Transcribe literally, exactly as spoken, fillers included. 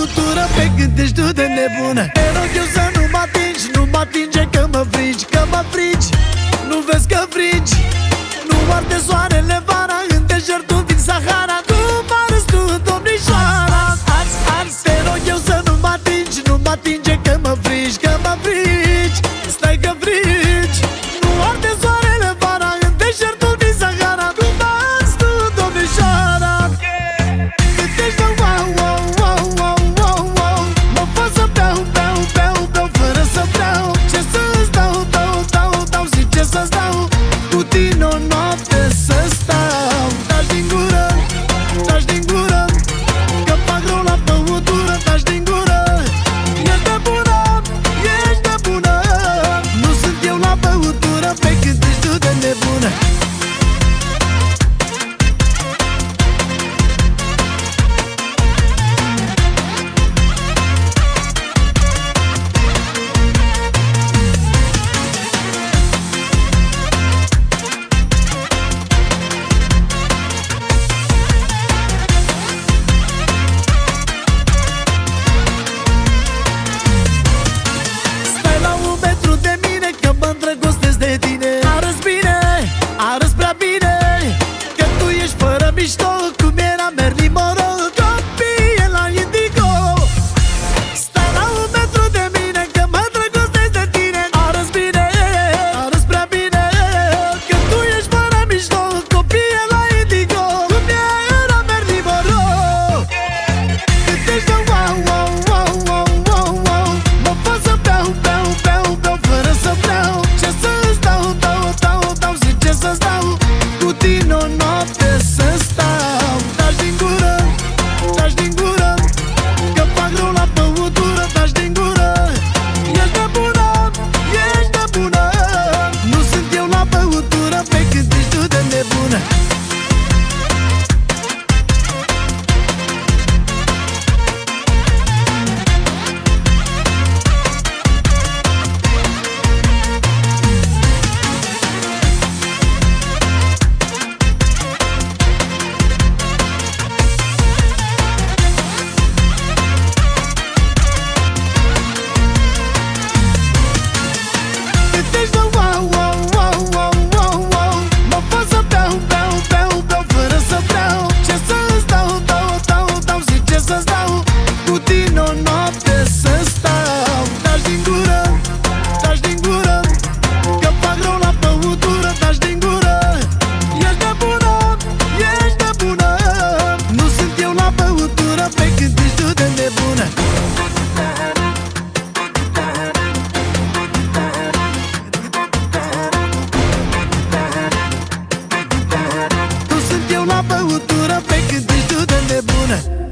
băutură pe când ești tu de nebună. Te rog eu să nu mă atingi, nu mă atinge că mă frigi, că mă frigi. Nu vezi că frigi? Nu arde soarele vara, în deșertul din Sahara. Cum arăți tu, domnișoara? Ars, ars, te rog eu să nu mă atingi, nu mă atinge că mă frigi, că mă frigi. Stai că frigi. Nu arde soarele vara, în deșertul din Sahara. Cum arăți tu, domnișoara? Cât ești de wow, wow, wow, wow, wow, wow. Mă fac să beau, beau, beau, beau, fără să vreau. Ce să-ți dau, dau, dau, dau, și ce să-ți dau? Cu tine o noapte să stau. Taci din gură, taci din gură, că fac rău la băutură. Taci din gură. Ești de bună, ești de bună. Nu sunt eu la băutură pe când ești tu de nebună. Arăți bine, arăți prea bine, că tu ești fără mișto, cum era Marilyn Monroe, copie la Indigo. Stai la un metru de mine, că mă îndrăgostesc de tine. Arăți bine, arăți prea bine, că tu ești fără mișto, copie la Indigo, cum era Marilyn Monroe. Cât ești de wow, wow, wow, wow, wow, wow. Mă fac să beau, beau, beau, beau, fără să vreau. Ce să-ți dau, dau, dau, dau, și ce să-ți dau? Cu tine o noapte să stau. Taci din gură, taci din gură, că fac rău la băutură. Taci din gură. Ești de bună, ești de bună. Nu sunt eu la băutură pe când ești tu de nebună. Cu tine o noapte să stau. Taci din gură, taci din gură, că fac rău la băutură. Taci din gură. Ești de bună, ești de bună. Nu sunt eu la băutură pe când ești tu de nebună. Nu sunt eu la băutură pe când ești tu de nebună.